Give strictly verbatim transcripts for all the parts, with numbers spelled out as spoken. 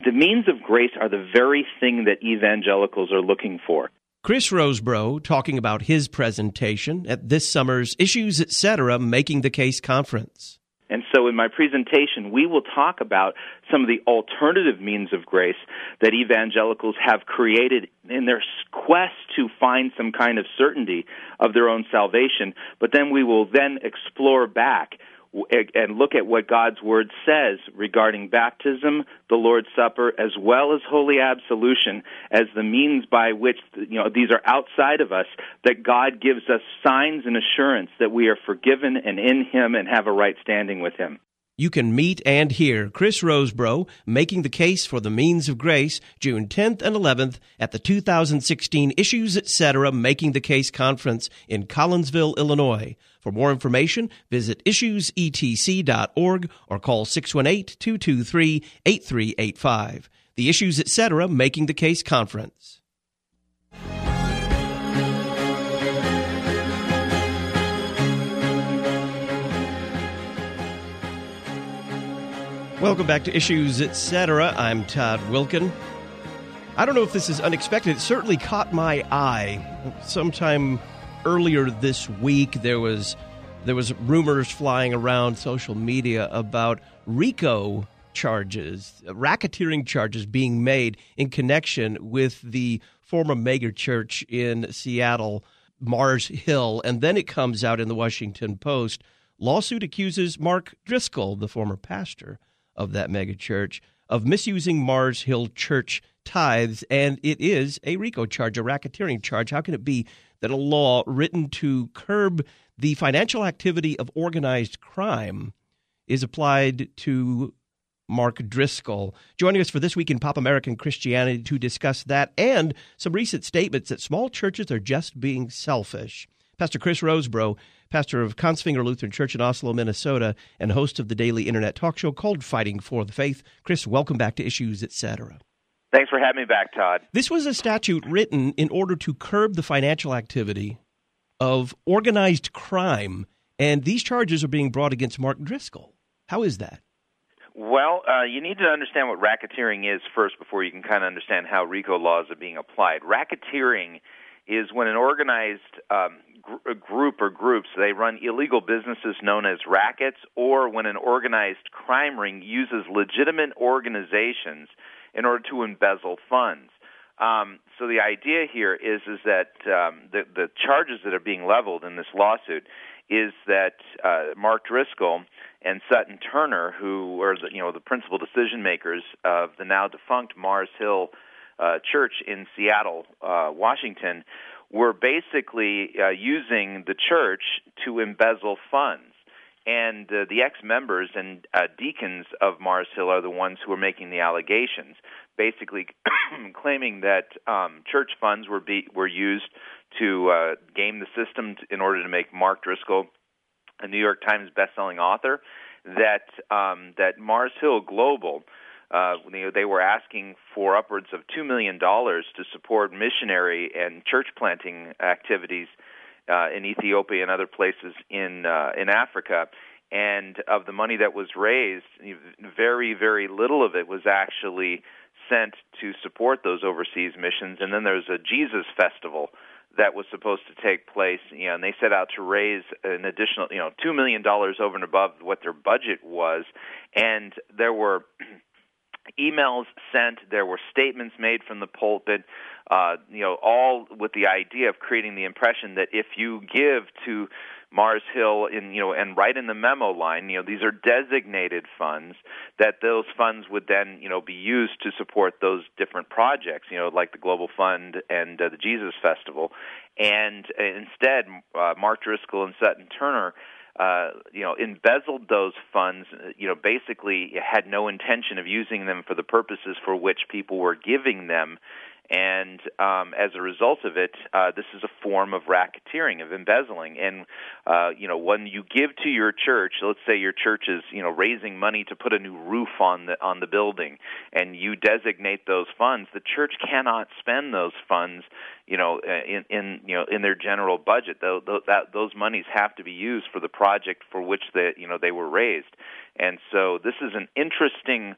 The means of grace are the very thing that evangelicals are looking for. Chris Rosebrough talking about his presentation at this summer's Issues Etc. Making the Case Conference. And so in my presentation, we will talk about some of the alternative means of grace that evangelicals have created in their quest to find some kind of certainty of their own salvation. But then we will then explore back and look at what God's Word says regarding baptism, the Lord's Supper, as well as holy absolution as the means by which, you know, these are outside of us, that God gives us signs and assurance that we are forgiven and in Him and have a right standing with Him. You can meet and hear Chris Rosebrough making the case for the means of grace June tenth and eleventh at the two thousand sixteen Issues Etc. Making the Case Conference in Collinsville, Illinois. For more information, visit issues e t c dot org or call six one eight, two two three, eight three eight five. The Issues Etc. Making the Case Conference. Welcome back to Issues Etc. I'm Todd Wilkin. I don't know if this is unexpected. It certainly caught my eye. Sometime earlier this week, there was there was rumors flying around social media about RICO charges, racketeering charges being made in connection with the former mega church in Seattle, Mars Hill. And then it comes out in the Washington Post. Lawsuit accuses Mark Driscoll, the former pastor of that megachurch, of misusing Mars Hill Church tithes, and it is a RICO charge, a racketeering charge. How can it be that a law written to curb the financial activity of organized crime is applied to Mark Driscoll? Joining us for This Week in Pop American Christianity to discuss that and some recent statements that small churches are just being selfish. Pastor Chris Rosebrough, pastor of Kongsvinger Lutheran Church in Oslo, Minnesota, and host of the daily internet talk show called Fighting for the Faith. Chris, welcome back to Issues Etc. Thanks for having me back, Todd. This was a statute written in order to curb the financial activity of organized crime, and these charges are being brought against Mark Driscoll. How is that? Well, uh, you need to understand what racketeering is first before you can kind of understand how RICO laws are being applied. Racketeering is when an organized um, gr- group or groups, they run illegal businesses known as rackets, or when an organized crime ring uses legitimate organizations in order to embezzle funds. Um, so the idea here is is that um, the, the charges that are being leveled in this lawsuit is that uh, Mark Driscoll and Sutton Turner, who are the, you know the principal decision makers of the now defunct Mars Hill uh, Church in Seattle, uh, Washington, were basically uh, using the church to embezzle funds. And uh, the ex-members and uh, deacons of Mars Hill are the ones who are making the allegations, basically claiming that um, church funds were be, were used to uh, game the system t- in order to make Mark Driscoll a New York Times bestselling author, that um, that Mars Hill Global, uh, you know, they were asking for upwards of two million dollars to support missionary and church planting activities Uh, in Ethiopia and other places in uh, in Africa, and of the money that was raised, very, very little of it was actually sent to support those overseas missions. And then there's a Jesus Festival that was supposed to take place, you know, and they set out to raise an additional, you know, two million dollars over and above what their budget was, and there were emails sent, there were statements made from the pulpit, uh, you know, all with the idea of creating the impression that if you give to Mars Hill, in you know, and right in the memo line, you know, these are designated funds, that those funds would then, you know, be used to support those different projects, you know, like the Global Fund and uh, the Jesus Festival. And uh, instead, uh, Mark Driscoll and Sutton Turner Uh, you know, embezzled those funds, you know, basically had no intention of using them for the purposes for which people were giving them. And um, as a result of it, uh, this is a form of racketeering, of embezzling. And, uh, you know, when you give to your church, let's say your church is, you know, raising money to put a new roof on the on the building, and you designate those funds, the church cannot spend those funds, you know, in, in you know in their general budget. Those, that, those monies have to be used for the project for which they, you know, they were raised. And so this is an interesting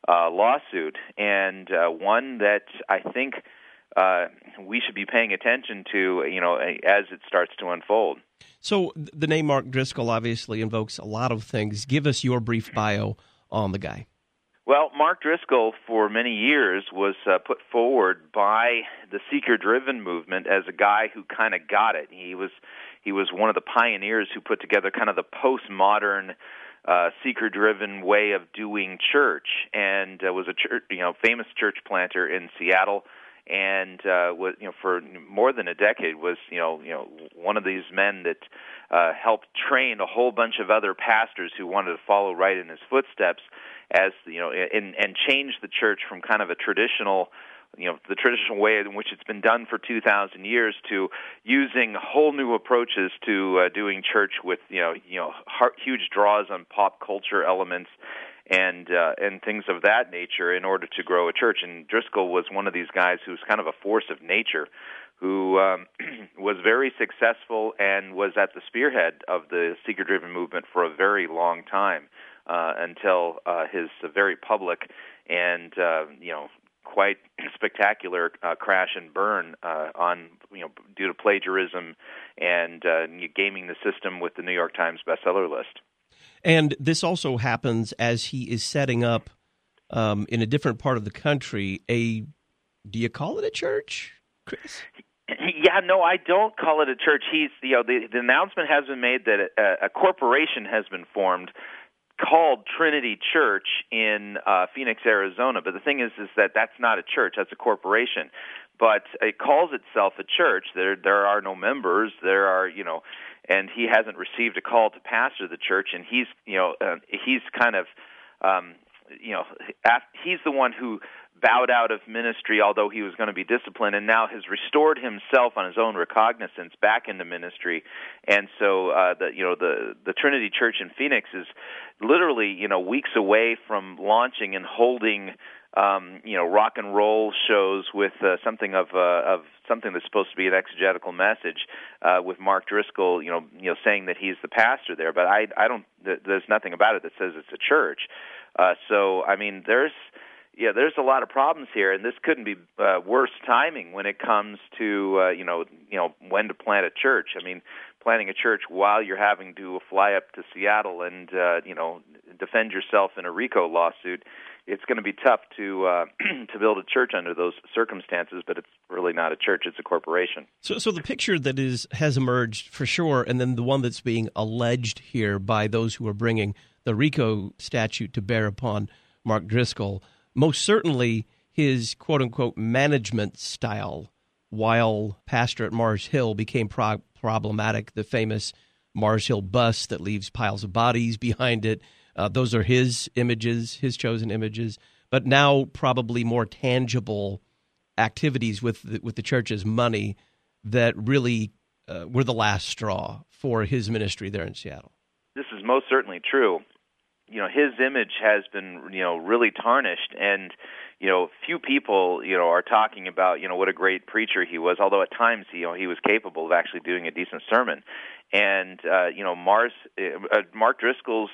uh, lawsuit, and uh, one that I think uh, we should be paying attention to, you know, as it starts to unfold. So the name Mark Driscoll obviously invokes a lot of things. Give us your brief bio on the guy. Well, Mark Driscoll, for many years, was uh, put forward by the seeker-driven movement as a guy who kind of got it. He was he was one of the pioneers who put together kind of the postmodern uh, seeker-driven way of doing church, and uh, was a church, you know, famous church planter in Seattle, and uh, was, you know, for more than a decade was, you know, you know, one of these men that uh, helped train a whole bunch of other pastors who wanted to follow right in his footsteps, as you know, and, and change the church from kind of a traditional, you know, the traditional way in which it's been done for two thousand years to using whole new approaches to uh, doing church with, you know, you know, heart, huge draws on pop culture elements and uh, and things of that nature in order to grow a church. And Driscoll was one of these guys who's kind of a force of nature, who um, was very successful and was at the spearhead of the seeker-driven movement for a very long time. Uh, until uh, his uh, very public and uh, you know quite spectacular uh, crash and burn uh, on you know due to plagiarism and uh, gaming the system with the New York Times bestseller list. And this also happens as he is setting up um, in a different part of the country. A do you call it a church, Chris? Yeah, no, I don't call it a church. He's you know the, the announcement has been made that a, a corporation has been formed called Trinity Church in uh, Phoenix, Arizona. But the thing is, is that that's not a church; that's a corporation. But it calls itself a church. There, there are no members. There are, you know, and he hasn't received a call to pastor the church. And he's, you know, uh, he's kind of, um, you know, he's the one who bowed out of ministry, although he was going to be disciplined, and now has restored himself on his own recognizance back into ministry. And so, uh, the you know the the Trinity Church in Phoenix is literally you know weeks away from launching and holding um, you know rock and roll shows with uh, something of uh, of something that's supposed to be an exegetical message uh, with Mark Driscoll, you know you know saying that he's the pastor there. But I I don't there's nothing about it that says it's a church. Uh, so I mean there's. Yeah, there's a lot of problems here, and this couldn't be uh, worse timing when it comes to uh, you know you know when to plant a church. I mean, planting a church while you're having to fly up to Seattle and uh, you know defend yourself in a RICO lawsuit, it's going to be tough to uh, to build a church under those circumstances. But it's really not a church; it's a corporation. So, so the picture that is has emerged for sure, and then the one that's being alleged here by those who are bringing the RICO statute to bear upon Mark Driscoll. Most certainly his quote-unquote management style while pastor at Mars Hill became pro- problematic, the famous Mars Hill bus that leaves piles of bodies behind it. Uh, those are his images, his chosen images. But now probably more tangible activities with the, with the church's money that really uh, were the last straw for his ministry there in Seattle. This is most certainly true. You know, his image has been, you know, really tarnished, and, you know, few people, you know, are talking about, you know, what a great preacher he was, although at times, you know, he was capable of actually doing a decent sermon. And, uh, you know, Mars, uh, Mark Driscoll's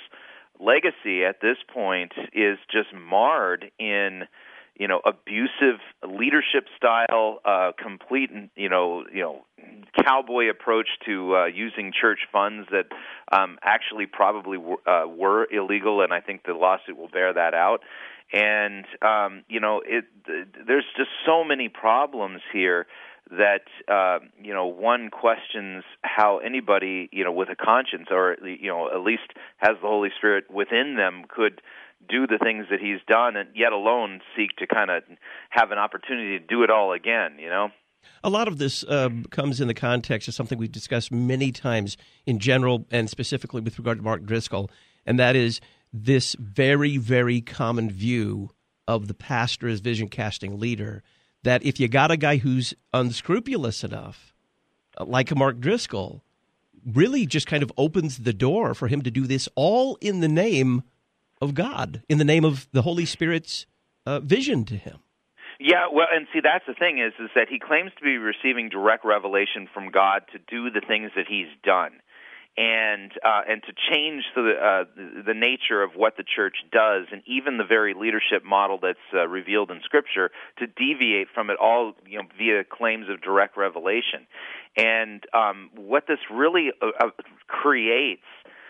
legacy at this point is just marred in, you know, abusive leadership style, uh, complete, you know, you know, cowboy approach to uh, using church funds that um, actually probably w- uh, were illegal, and I think the lawsuit will bear that out. And um, you know, it th- there's just so many problems here that uh, you know one questions how anybody, you know, with a conscience, or you know, at least has the Holy Spirit within them, could do the things that he's done, and yet alone seek to kind of have an opportunity to do it all again, you know? A lot of this uh, comes in the context of something we've discussed many times in general and specifically with regard to Mark Driscoll, and that is this very, very common view of the pastor as vision-casting leader, that if you got a guy who's unscrupulous enough, like a Mark Driscoll, really just kind of opens the door for him to do this all in the name of God, in the name of the Holy Spirit's uh, vision to him. Yeah, well, and see, that's the thing is, is that he claims to be receiving direct revelation from God to do the things that he's done. and uh, and to change the uh, the nature of what the church does, and even the very leadership model that's uh, revealed in Scripture, to deviate from it all, you know, via claims of direct revelation. And um, what this really uh, creates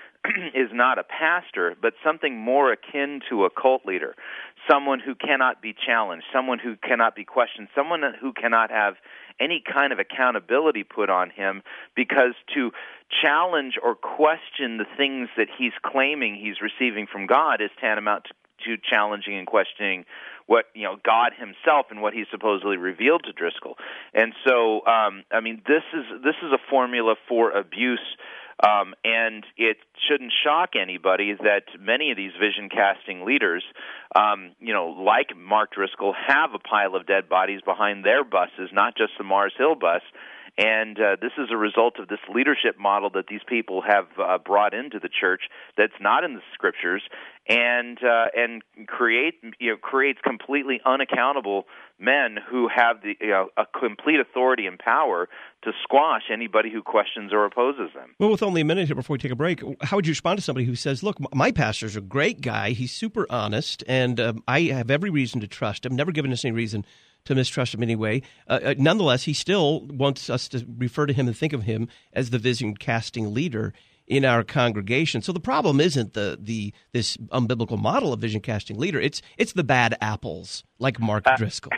is not a pastor, but something more akin to a cult leader, someone who cannot be challenged, someone who cannot be questioned, someone who cannot have any kind of accountability put on him, because to challenge or question the things that he's claiming he's receiving from God is tantamount to to challenging and questioning what, you know, God himself and what he supposedly revealed to Driscoll. And so, um, I mean, this is this is a formula for abuse, um, and it shouldn't shock anybody that many of these vision-casting leaders, um, you know, like Mark Driscoll, have a pile of dead bodies behind their buses, not just the Mars Hill bus. And uh, this is a result of this leadership model that these people have uh, brought into the church that's not in the Scriptures, and uh, and create you know creates completely unaccountable men who have the you know, a complete authority and power to squash anybody who questions or opposes them. Well, with only a minute here before we take a break, how would you respond to somebody who says, "Look, my pastor's a great guy. He's super honest, and um, I have every reason to trust him. Never given us any reason to mistrust him anyway. Uh, uh, nonetheless, he still wants us to refer to him and think of him as the vision-casting leader in our congregation." So the problem isn't the the this unbiblical model of vision-casting leader. It's it's the bad apples, like Mark uh, Driscoll.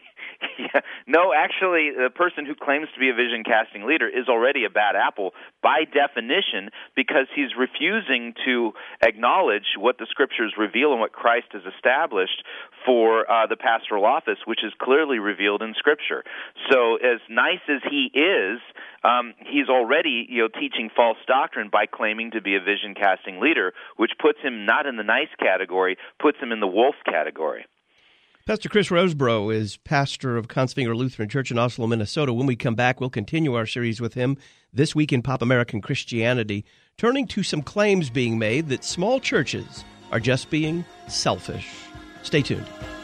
Yeah. No, actually, the person who claims to be a vision-casting leader is already a bad apple by definition, because he's refusing to acknowledge what the Scriptures reveal and what Christ has established for uh, the pastoral office, which is clearly revealed in Scripture. So as nice as he is, um, he's already you know, teaching false doctrine by claiming to be a vision-casting leader, which puts him not in the nice category, puts him in the wolf category. Pastor Chris Rosebrough is pastor of Kongsvinger Lutheran Church in Oslo, Minnesota. When we come back, we'll continue our series with him this week in Pop American Christianity, turning to some claims being made that small churches are just being selfish. Stay tuned.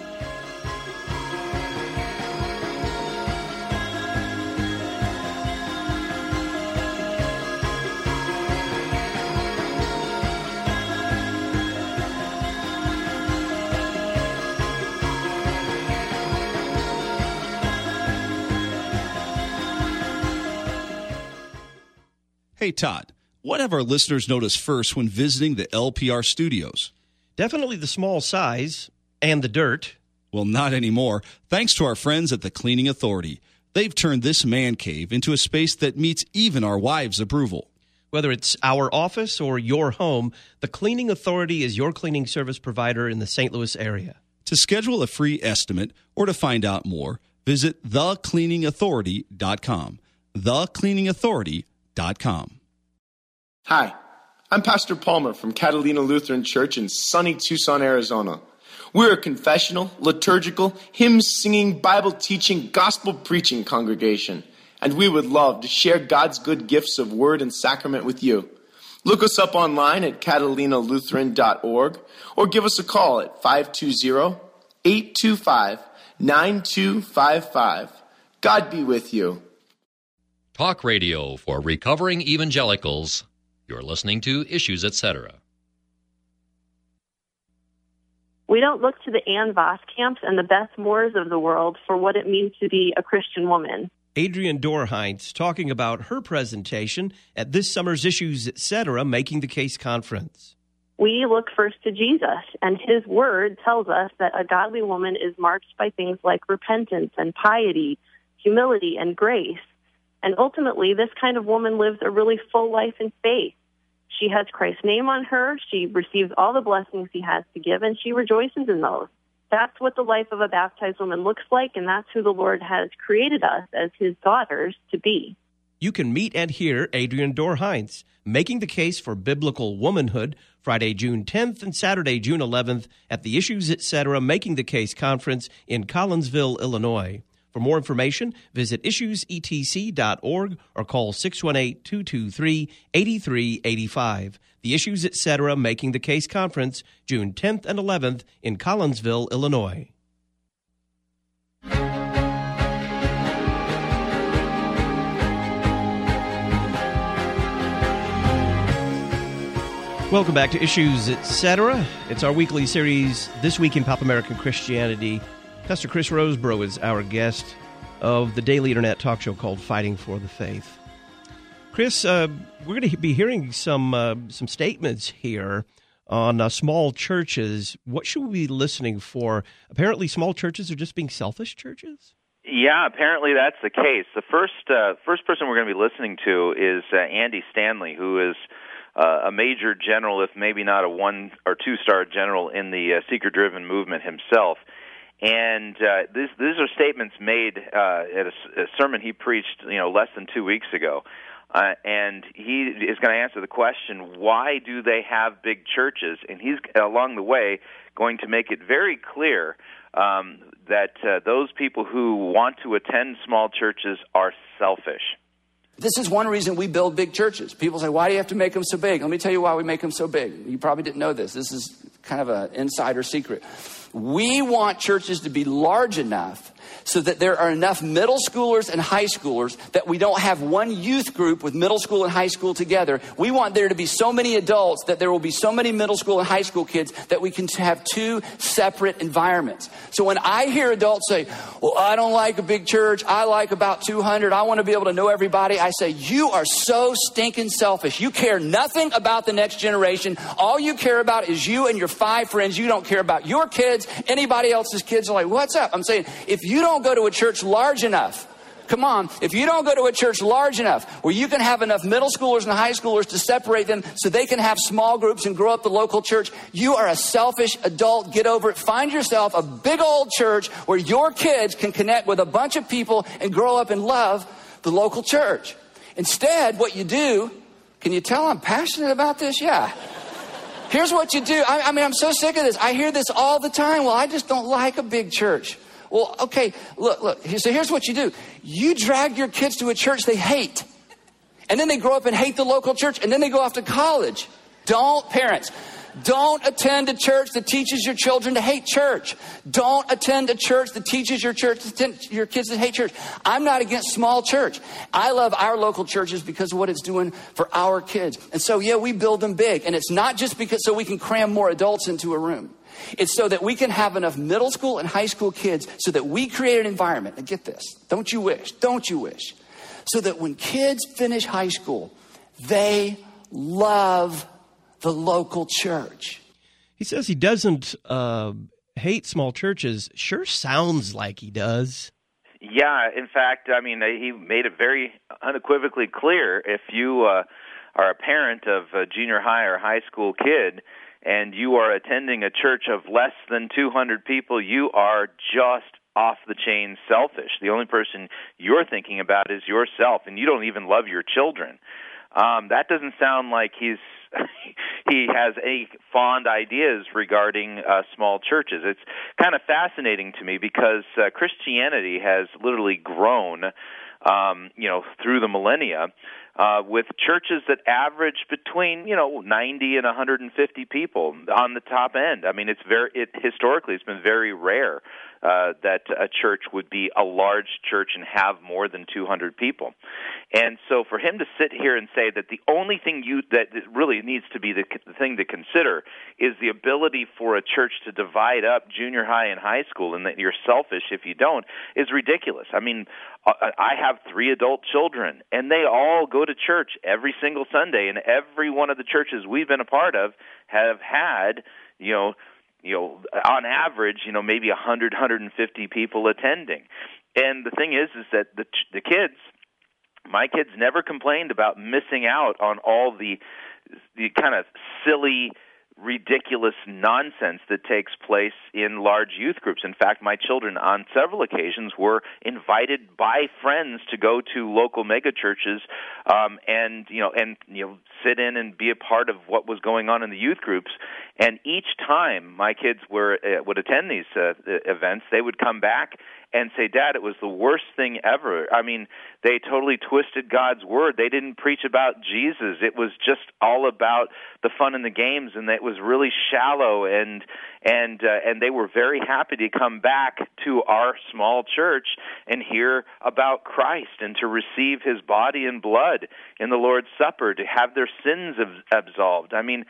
Hey, Todd, what have our listeners noticed first when visiting the L P R studios? Definitely the small size and the dirt. Well, not anymore. Thanks to our friends at the Cleaning Authority. They've turned this man cave into a space that meets even our wives' approval. Whether it's our office or your home, the Cleaning Authority is your cleaning service provider in the Saint Louis area. To schedule a free estimate or to find out more, visit the cleaning authority dot com. the cleaning authority dot com. Hi, I'm Pastor Palmer from Catalina Lutheran Church in sunny Tucson, Arizona. We're a confessional, liturgical, hymn-singing, Bible-teaching, gospel-preaching congregation, and we would love to share God's good gifts of word and sacrament with you. Look us up online at catalina lutheran dot org or give us a call at five two zero, eight two five, nine two five five. God be with you. Talk radio for recovering evangelicals. You're listening to Issues, et cetera. We don't look to the Ann Voskamps and the Beth Moores of the world for what it means to be a Christian woman. Adrienne Dorheinz talking about her presentation at this summer's Issues, et cetera, Making the Case conference. We look first to Jesus, and his word tells us that a godly woman is marked by things like repentance and piety, humility and grace. And ultimately, this kind of woman lives a really full life in faith. She has Christ's name on her, she receives all the blessings he has to give, and she rejoices in those. That's what the life of a baptized woman looks like, and that's who the Lord has created us as his daughters to be. You can meet and hear Adrienne Dorheinz, Making the Case for Biblical Womanhood, Friday, June tenth and Saturday, June eleventh at the Issues, et cetera, Making the Case conference in Collinsville, Illinois. For more information, visit issues e t c dot org or call six one eight, two two three, eight three eight five. The Issues, et cetera, Making the Case conference, June tenth and eleventh in Collinsville, Illinois. Welcome back to Issues, et cetera. It's our weekly series, This Week in Pop American Christianity. Pastor Chris Rosebrough is our guest of the daily internet talk show called Fighting for the Faith. Chris, uh, we're going to be hearing some uh, some statements here on uh, small churches. What should we be listening for? Apparently small churches are just being selfish churches? Yeah, apparently that's the case. The first uh, first person we're going to be listening to is uh, Andy Stanley, who is Uh, a major general, if maybe not a one or two-star general in the uh, seeker-driven movement himself. And uh, these, these are statements made uh, at a, a sermon he preached, you know, less than two weeks ago. Uh, and he is going to answer the question, why do they have big churches? And he's, along the way, going to make it very clear um, that uh, those people who want to attend small churches are selfish. This is one reason we build big churches. People say, why do you have to make them so big? Let me tell you why we make them so big. You probably didn't know this. This is kind of an insider secret. We want churches to be large enough so that there are enough middle schoolers and high schoolers that we don't have one youth group with middle school and high school together. We want there to be so many adults that there will be so many middle school and high school kids that we can have two separate environments. So when I hear adults say, well, I don't like a big church, I like about two hundred, I want to be able to know everybody, I say, you are so stinking selfish. You care nothing about the next generation. All you care about is you and your five friends. You don't care about your kids, anybody else's kids. Are like, what's up? I'm saying, if you don't go to a church large enough, come on, if you don't go to a church large enough where you can have enough middle schoolers and high schoolers to separate them so they can have small groups and grow up the local church, you are a selfish adult. Get over it. Find yourself a big old church where your kids can connect with a bunch of people and grow up and love the local church. Instead, what you do, can you tell I'm passionate about this? Yeah. Here's what you do. I, I mean, I'm so sick of this. I hear this all the time. Well, I just don't like a big church. Well, okay, look, look. So here's what you do. You drag your kids to a church they hate. And then they grow up and hate the local church. And then they go off to college. Don't, parents, don't attend a church that teaches your children to hate church. Don't attend a church that teaches your church to your kids to hate church. I'm not against small church. I love our local churches because of what it's doing for our kids. And so, yeah, we build them big. And it's not just because so we can cram more adults into a room. It's so that we can have enough middle school and high school kids so that we create an environment. And get this, don't you wish, don't you wish, so that when kids finish high school, they love the local church. He says he doesn't uh, hate small churches. Sure sounds like he does. Yeah, in fact, I mean, he made it very unequivocally clear. If you uh, are a parent of a junior high or high school kid, and you are attending a church of less than two hundred people, you are just off the chain selfish. The only person you're thinking about is yourself, and you don't even love your children. Um, that doesn't sound like he's he has any fond ideas regarding uh, small churches. It's kind of fascinating to me because uh, Christianity has literally grown, um, you know, through the millennia. Uh, with churches that average between, you know, ninety and one hundred fifty people on the top end. I mean, it's very, it, historically, it's been very rare uh, that a church would be a large church and have more than two hundred people. And so for him to sit here and say that the only thing you, that really needs to be the, the thing to consider is the ability for a church to divide up junior high and high school and that you're selfish if you don't is ridiculous. I mean, I have three adult children, and they all go to church every single Sunday, and every one of the churches we've been a part of have had, you know, you know, on average, you know, maybe one hundred, one hundred fifty people attending. And the thing is, is that the the kids, my kids never complained about missing out on all the the kind of silly, ridiculous nonsense that takes place in large youth groups. In fact, my children on several occasions were invited by friends to go to local mega churches um, and you know and you know sit in and be a part of what was going on in the youth groups. And each time my kids were uh, would attend these uh, events, they would come back and say, "Dad, it was the worst thing ever." I mean, they totally twisted God's word. They didn't preach about Jesus. It was just all about the fun and the games, and it was really shallow. And and uh, and they were very happy to come back to our small church and hear about Christ and to receive His body and blood in the Lord's Supper, to have their sins absolved. I mean,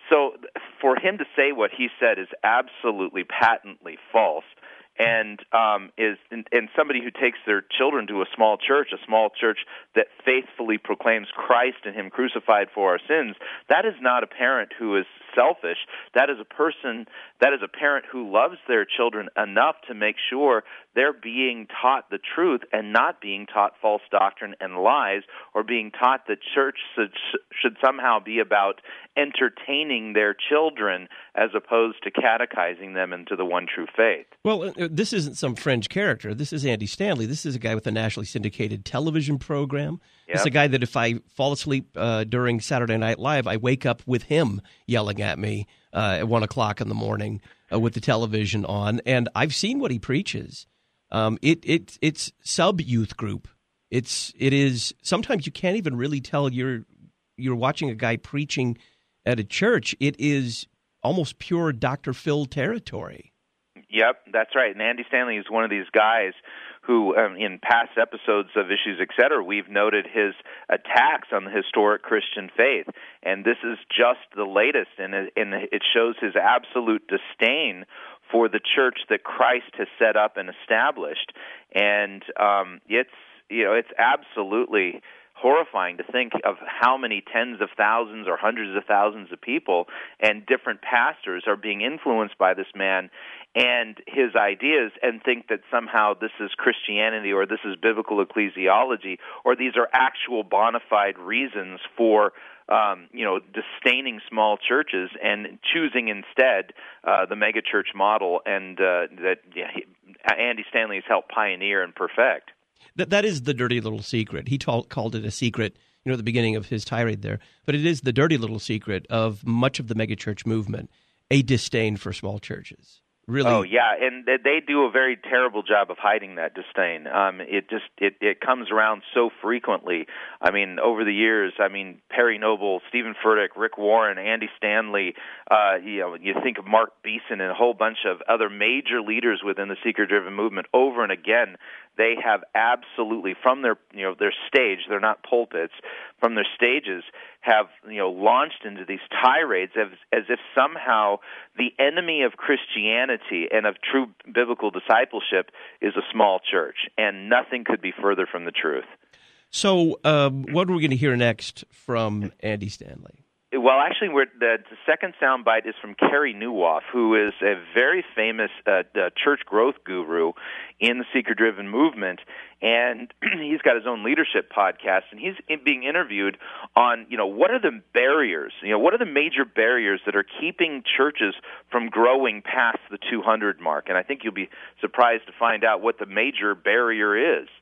so for him to say what he said is absolutely patently false. And um, is and, and somebody who takes their children to a small church, a small church that faithfully proclaims Christ and Him crucified for our sins, that is not a parent who is selfish. That is a person, that is a parent who loves their children enough to make sure they're being taught the truth and not being taught false doctrine and lies, or being taught that church should, should somehow be about entertaining their children as opposed to catechizing them into the one true faith. Well, this isn't some fringe character. This is Andy Stanley. This is a guy with a nationally syndicated television program. Yep. It's a guy that if I fall asleep uh, during Saturday Night Live, I wake up with him yelling at me uh, at one o'clock in the morning uh, with the television on. And I've seen what he preaches. Um, it it it's sub youth group. It's it is sometimes you can't even really tell you're you're watching a guy preaching at a church. It is almost pure Doctor Phil territory. Yep, that's right. And Andy Stanley is one of these guys who, um, in past episodes of Issues, et cetera, we've noted his attacks on the historic Christian faith. And this is just the latest, and it shows his absolute disdain for the church that Christ has set up and established. And um, it's, you know, it's absolutely horrifying to think of how many tens of thousands or hundreds of thousands of people and different pastors are being influenced by this man and his ideas, and think that somehow this is Christianity or this is biblical ecclesiology, or these are actual bona fide reasons for um, you know, disdaining small churches and choosing instead uh, the megachurch model, and uh, that yeah, he, Andy Stanley has helped pioneer and perfect. That that is the dirty little secret. He ta- called it a secret, you know, at the beginning of his tirade there. But it is the dirty little secret of much of the megachurch movement, a disdain for small churches. Really? Oh yeah, and they do a very terrible job of hiding that disdain. Um, it just it, it comes around so frequently. I mean, over the years, I mean, Perry Noble, Stephen Furtick, Rick Warren, Andy Stanley. Uh, you know, you think of Mark Beeson and a whole bunch of other major leaders within the seeker-driven movement. Over and again, they have absolutely, from their you know their stage, they're not pulpits, from their stages, have you know launched into these tirades as, as if somehow the enemy of Christianity and of true biblical discipleship is a small church, and nothing could be further from the truth. So, um, what are we going to hear next from Andy Stanley? Well, actually, we're, the, the second soundbite is from Kerry Neuhoff, who is a very famous uh, uh, church growth guru in the seeker-driven movement, and he's got his own leadership podcast, and he's in, being interviewed on, you know, what are the barriers, you know, what are the major barriers that are keeping churches from growing past the two hundred mark, and I think you'll be surprised to find out what the major barrier is.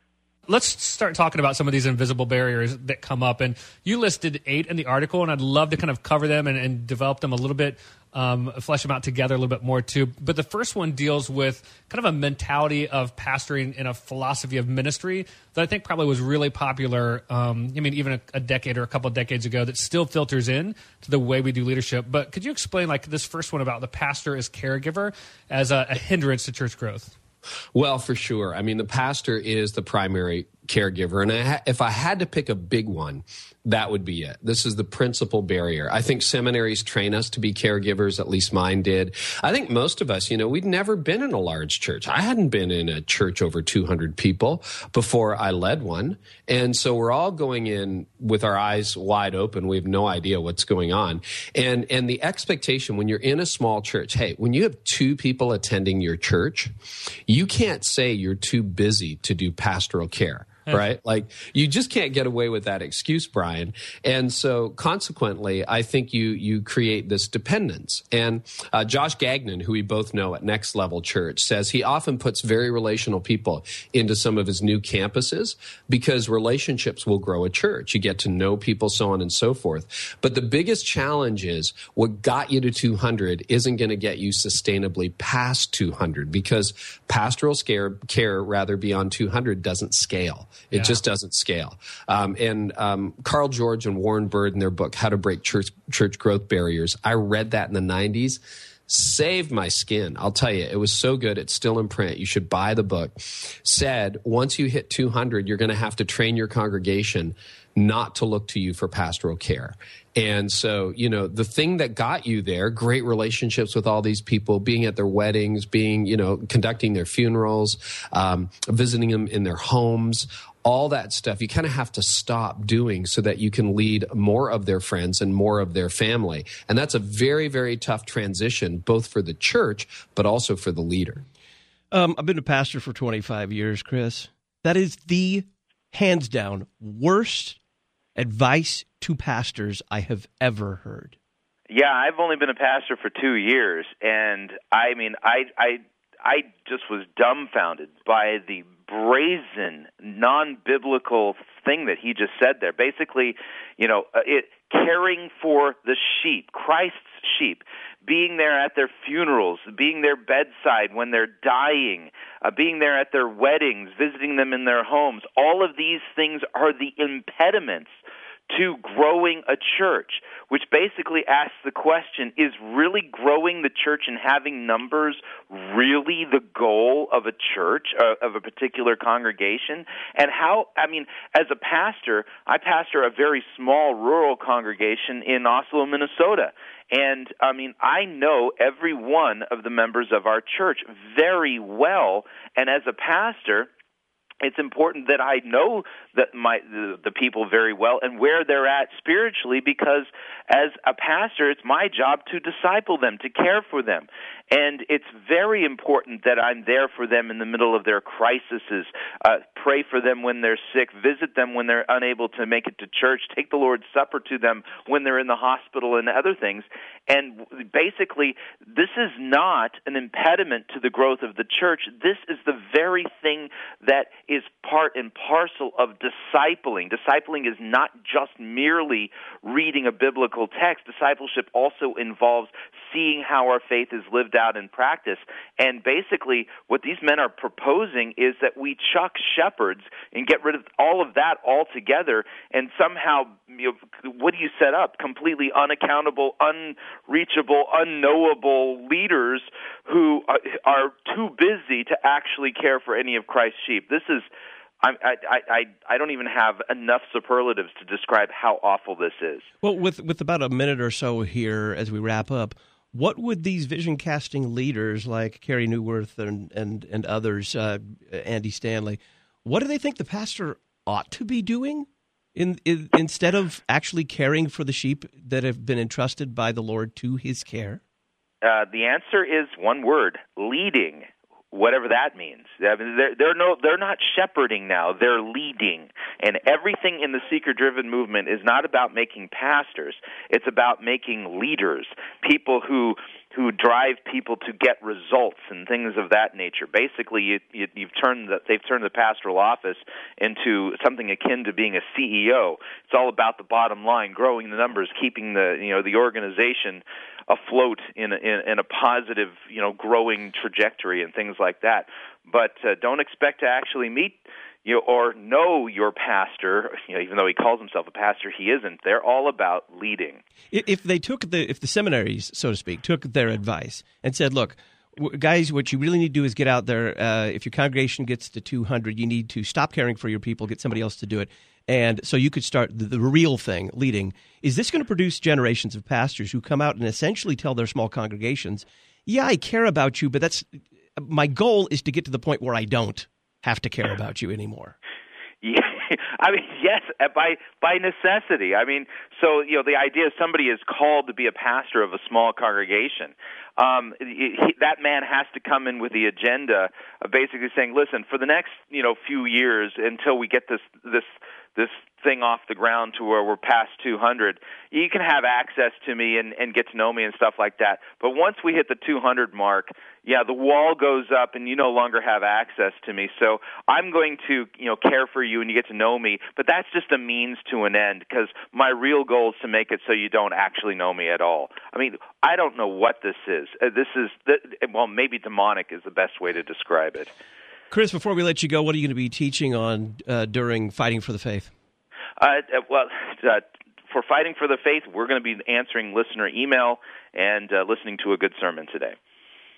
Let's start talking about some of these invisible barriers that come up. And you listed eight in the article, and I'd love to kind of cover them and, and develop them a little bit, um, flesh them out together a little bit more too. But the first one deals with kind of a mentality of pastoring and a philosophy of ministry that I think probably was really popular, um, I mean, even a, a decade or a couple of decades ago, that still filters in to the way we do leadership. But could you explain, like, this first one about the pastor as caregiver as a, a hindrance to church growth? Well, for sure. I mean, the pastor is the primary caregiver. And I ha- if I had to pick a big one, that would be it. This is the principal barrier. I think seminaries train us to be caregivers, at least mine did. I think most of us, you know, we'd never been in a large church. I hadn't been in a church over two hundred people before I led one. And so we're all going in with our eyes wide open. We have no idea what's going on. And, and the expectation when you're in a small church, hey, when you have two people attending your church, you can't say you're too busy to do pastoral care. Right? Like, you just can't get away with that excuse, Brian. And so consequently, I think you you create this dependence. And uh, Josh Gagnon, who we both know at Next Level Church, says he often puts very relational people into some of his new campuses because relationships will grow a church. You get to know people, so on and so forth. But the biggest challenge is what got you to two hundred isn't going to get you sustainably past two hundred, because pastoral scare, care rather beyond two hundred doesn't scale. It yeah. just doesn't scale. Um, and um, Carl George and Warren Bird, in their book, How to Break Church, Church Growth Barriers, I read that in the nineties, saved my skin. I'll tell you, it was so good. It's still in print. You should buy the book. Said, once you hit two hundred, you're going to have to train your congregation not to look to you for pastoral care. And so, you know, the thing that got you there, great relationships with all these people, being at their weddings, being, you know, conducting their funerals, um, visiting them in their homes, all that stuff, you kind of have to stop doing so that you can lead more of their friends and more of their family. And that's a very, very tough transition, both for the church, but also for the leader. Um, I've been a pastor for twenty-five years, Chris. That is the hands down worst advice to pastors I have ever heard. Yeah, I've only been a pastor for two years, and I mean, I, I, I just was dumbfounded by the brazen, non-biblical thing that he just said there. Basically, you know, it caring for the sheep, Christ's sheep, being there at their funerals, being their bedside when they're dying, uh, being there at their weddings, visiting them in their homes. All of these things are the impediments to growing a church, which basically asks the question, is really growing the church and having numbers really the goal of a church, uh, of a particular congregation? And how, I mean, as a pastor, I pastor a very small rural congregation in Oslo, Minnesota. And, I mean, I know every one of the members of our church very well. And as a pastor, it's important that I know that my the, the people very well and where they're at spiritually, because as a pastor, it's my job to disciple them, to care for them. And it's very important that I'm there for them in the middle of their crises, uh, pray for them when they're sick, visit them when they're unable to make it to church, take the Lord's Supper to them when they're in the hospital and other things. And basically, this is not an impediment to the growth of the church. This is the very thing that is part and parcel of discipling. Discipling is not just merely reading a biblical text. Discipleship also involves seeing how our faith is lived out in practice. And basically, what these men are proposing is that we chuck shepherds and get rid of all of that altogether, and somehow, you know, what do you set up? Completely unaccountable, unreachable, unknowable leaders who are, are too busy to actually care for any of Christ's sheep. This is I, I, I, I don't even have enough superlatives to describe how awful this is. Well, with with about a minute or so here as we wrap up, what would these vision-casting leaders like Carey Nieuwirth and, and, and others, uh, Andy Stanley, what do they think the pastor ought to be doing in, in instead of actually caring for the sheep that have been entrusted by the Lord to his care? Uh, the answer is one word: leading. Whatever that means. I mean, they're, they're, no, they're not shepherding now. They're leading. And everything in the seeker-driven movement is not about making pastors. It's about making leaders, people who who drive people to get results and things of that nature. Basically, you, you, you've turned the, they've turned the pastoral office into something akin to being a C E O. It's all about the bottom line, growing the numbers, keeping the you know the organization afloat in a, in, in a positive, you know, growing trajectory and things like that. But uh, don't expect to actually meet you know, or know your pastor. You know, even though he calls himself a pastor, he isn't. They're all about leading. If they took the, if the seminaries, so to speak, took their advice and said, "Look, guys, what you really need to do is get out there. Uh, if your congregation gets to two hundred, you need to stop caring for your people, get somebody else to do it." And so you could start the, the real thing, leading. Is this going to produce generations of pastors who come out and essentially tell their small congregations, yeah, I care about you, but that's my goal is to get to the point where I don't have to care about you anymore? Yeah, I mean, yes, by by necessity. I mean, so, you know, the idea is somebody is called to be a pastor of a small congregation. Um, he, that man has to come in with the agenda of basically saying, listen, for the next, you know, few years until we get this this this thing off the ground to where we're past two hundred, you can have access to me and, and get to know me and stuff like that. But once we hit the two hundred mark, yeah, the wall goes up and you no longer have access to me. So I'm going to, you know, care for you and you get to know me, but that's just a means to an end, because my real goal is to make it so you don't actually know me at all. I mean, I don't know what this is. Uh, this is, well, maybe demonic is the best way to describe it. Chris, before we let you go, what are you going to be teaching on uh, during Fighting for the Faith? Uh, well, uh, for Fighting for the Faith, we're going to be answering listener email and uh, listening to a good sermon today.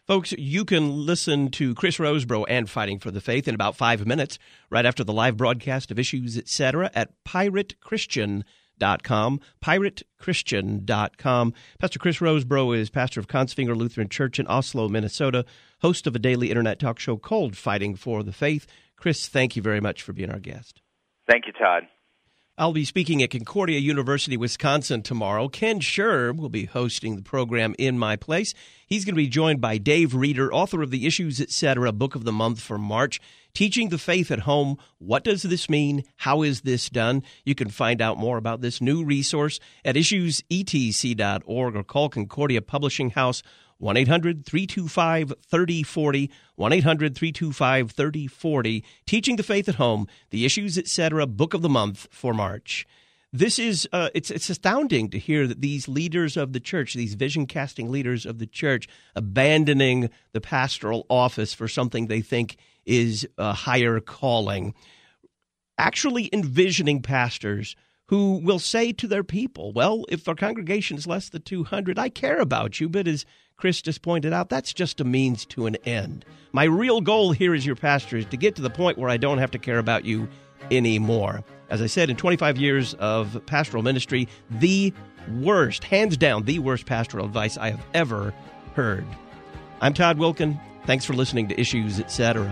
Folks, you can listen to Chris Rosebrough and Fighting for the Faith in about five minutes right after the live broadcast of Issues, et cetera at pirate christian dot com, pirate christian dot com. Pastor Chris Rosebrough is pastor of Kongsvinger Lutheran Church in Oslo, Minnesota, host of a daily internet talk show called Fighting for the Faith. Chris, thank you very much for being our guest. Thank you, Todd. I'll be speaking at Concordia University, Wisconsin tomorrow. Ken Scherr will be hosting the program in my place. He's going to be joined by Dave Reeder, author of the Issues, et cetera Book of the Month for March, Teaching the Faith at Home. What does this mean? How is this done? You can find out more about this new resource at issues e t c dot org or call Concordia Publishing House one eight hundred three two five three oh four oh, one eight hundred three two five three oh four oh, Teaching the Faith at Home, the Issues, et cetera Book of the Month for March. This is, uh, it's it's astounding to hear that these leaders of the church, these vision-casting leaders of the church, abandoning the pastoral office for something they think is a higher calling, actually envisioning pastors who will say to their people, well, if our congregation is less than two hundred, I care about you, but as Chris just pointed out, that's just a means to an end. My real goal here as your pastor is to get to the point where I don't have to care about you anymore. As I said, in twenty-five years of pastoral ministry, the worst, hands down, the worst pastoral advice I have ever heard. I'm Todd Wilken. Thanks for listening to Issues, et cetera.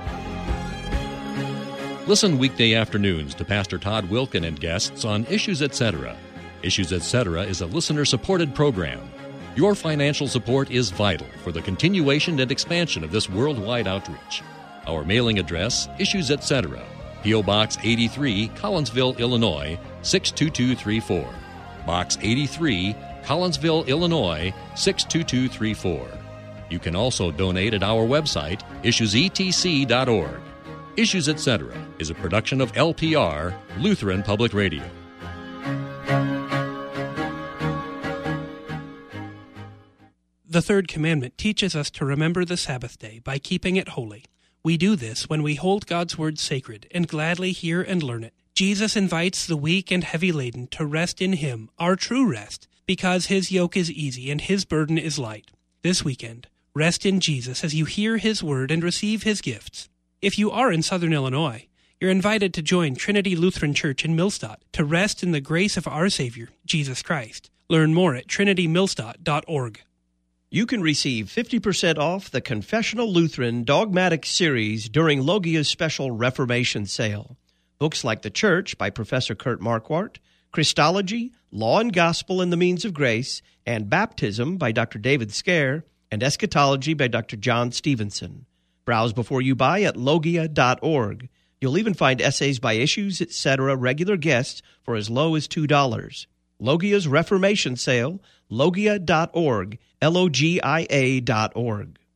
Listen weekday afternoons to Pastor Todd Wilken and guests on Issues, et cetera. Issues, et cetera is a listener-supported program. Your financial support is vital for the continuation and expansion of this worldwide outreach. Our mailing address, Issues, et cetera, P O. Box eighty-three, Collinsville, Illinois, six two two three four. Box eighty-three, Collinsville, Illinois, six two two three four. You can also donate at our website, issues e t c dot org. Issues, et cetera is a production of L P R, Lutheran Public Radio. The third commandment teaches us to remember the Sabbath day by keeping it holy. We do this when we hold God's word sacred and gladly hear and learn it. Jesus invites the weak and heavy laden to rest in Him, our true rest, because His yoke is easy and His burden is light. This weekend, rest in Jesus as you hear His word and receive His gifts. If you are in Southern Illinois, you're invited to join Trinity Lutheran Church in Millstadt to rest in the grace of our Savior, Jesus Christ. Learn more at trinity millstadt dot org. You can receive fifty percent off the Confessional Lutheran Dogmatic Series during Logia's special Reformation sale. Books like The Church by Professor Kurt Marquardt, Christology, Law and Gospel and the Means of Grace, and Baptism by Doctor David Scare, and Eschatology by Doctor John Stevenson. Browse before you buy at logia dot org. You'll even find essays by Issues, et cetera regular guests for as low as two dollars. Logia's Reformation Sale, logia dot org, L O G I A dot org.